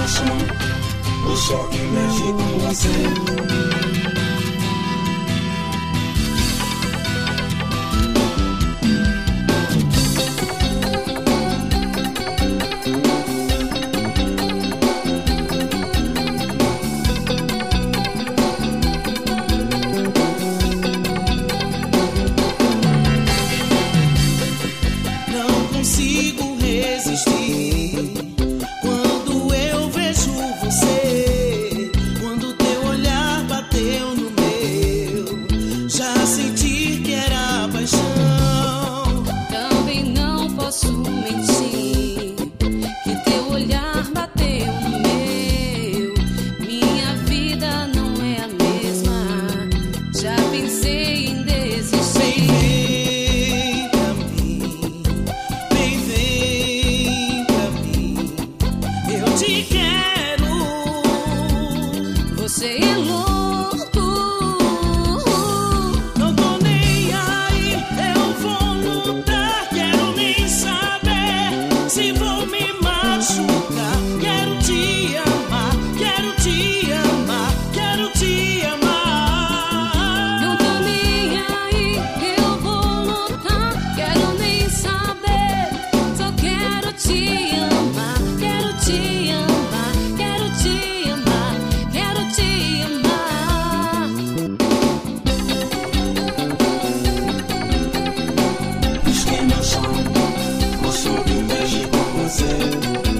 O choque mexe com você. Não consigo resistir quando eu vejo você, quando teu olhar bateu no meu, já senti que era paixão. Também não posso mentir que teu olhar bateu no meu. Minha vida não é a mesma, já pensei em desistir. Te quero, você é louco. não tô nem aí, eu vou lutar. Quero nem saber se vou me machucar. Quero te amar, quero te amar, quero te amar. Não tô nem aí, eu vou lutar. Quero nem saber, só quero te amar. Quero te amar, quero te amar, quero te amar. Esquema som, o som que mexe com você.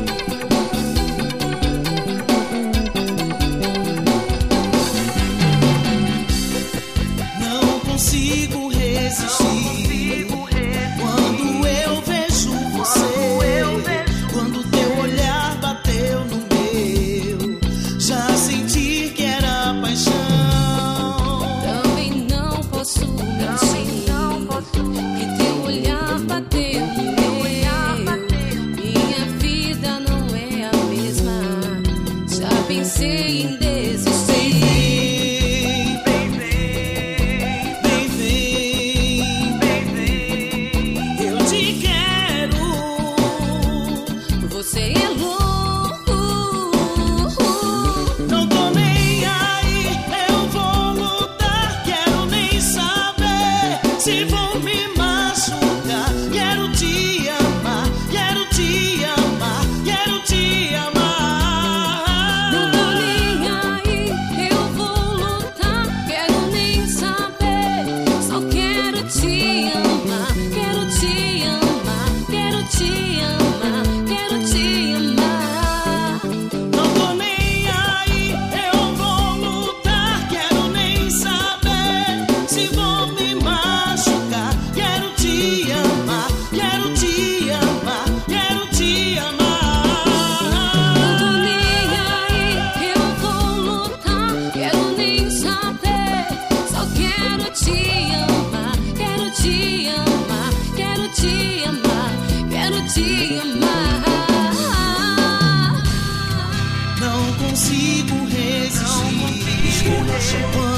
Não consigo resistir quando eu vejo você, quando teu olhar bateu no meu, já senti que era paixão. Também não posso mentir que teu olhar bateu no meu. Minha vida não é a mesma, já pensei em desistir. Eu te quero, Você é louco. não tô nem aí, eu vou lutar. Quero nem saber se vou me machucar. Quero te amar, quero te amar, quero te amar. Não tô nem aí, eu vou lutar. Quero nem saber, só quero te amar. Quero te amar, quero te amar, quero te amar. Não tô nem aí, eu vou lutar. Quero nem saber se vou me machucar. Quero te amar, quero te amar, quero te amar. Não tô nem aí, eu vou lutar. Quero nem saber, só quero te amar. Quero te amar, quero te amar, quero te amar. Não consigo resistir